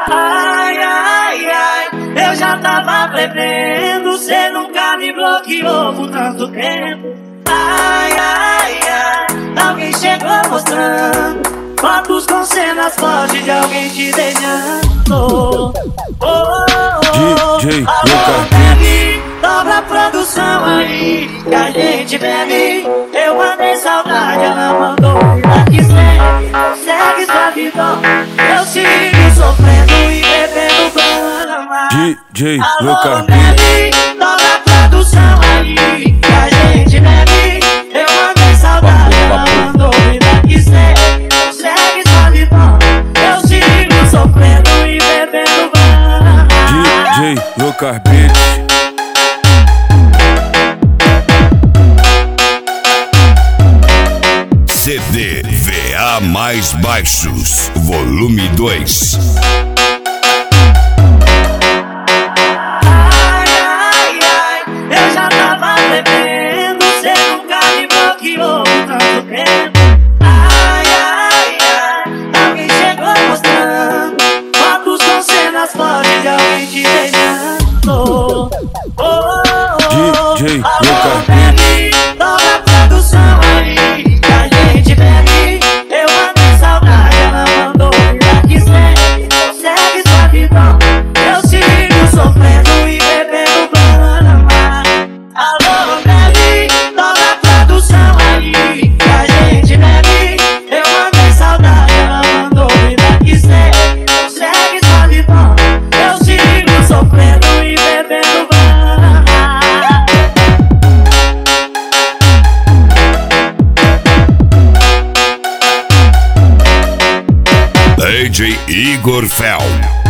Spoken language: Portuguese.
Ai, ai, ai, eu já tava prevendo, cê nunca me bloqueou por tanto tempo. Ai, ai, ai, alguém chegou mostrando fotos com cenas fortes de alguém te beijando. DJ Alô, bebe, dobra a produção aí, que a gente bebe. Eu mandei saudade, ela mandou vida que segue sua vida. Eu sigo sofrendo e bebendo Brahma. DJ Alô, bebe, dobra a produção aí, que a gente bebe. Eu mandei saudade, ela mandou vida que segue sua vida. Eu sigo sofrendo e bebendo Brahma. DJ Lucas Beats. CD VA Mais Baixos, volume 2. Ai, ai, ai, eu já tava bebendo, cê nunca me bloqueou por tanto tempo. Ai, ai, ai, alguém chegou mostrando fotos com cenas fortes de alguém te beijando. DJ Alô, Lucas bebe, dobra a produção aí, que a gente bebe. Eu mandei saudade, ela mandou vida que segue sua vida. Eu sigo sofrendo e bebendo Brahma. Alô, bebe, dobra a produção aí, que a gente bebe. Eu mandei saudade, ela mandou vida que segue sua vida. Eu sigo sofrendo e bebendo Brahma. DJ Igor Fel.